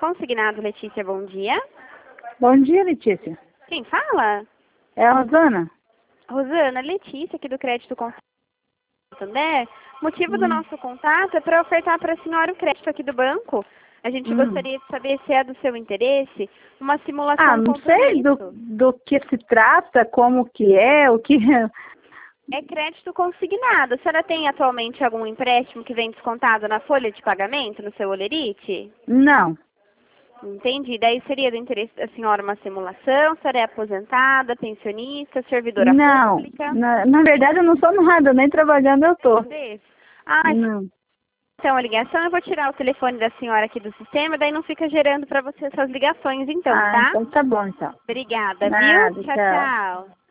Consignado, Letícia, bom dia. Bom dia, Letícia. Quem fala? É a Rosana? Rosana, Letícia, aqui do Crédito Santander. O motivo do nosso contato é para ofertar para a senhora o crédito aqui do banco. A gente gostaria de saber se é do seu interesse uma simulação não sei do que se trata, como que é, o que... É crédito consignado. A senhora tem atualmente algum empréstimo que vem descontado na folha de pagamento, no seu Olerite? Não. Entendi. Daí seria do interesse da senhora uma simulação? A senhora é aposentada, pensionista, servidora pública? Não, na verdade eu não sou nada, nem trabalhando eu tô. Não. Então, a ligação, eu vou tirar o telefone da senhora aqui do sistema, daí não fica gerando para você essas ligações, então, tá? Então tá bom, então. Obrigada, Nada, viu? Tchau, tchau.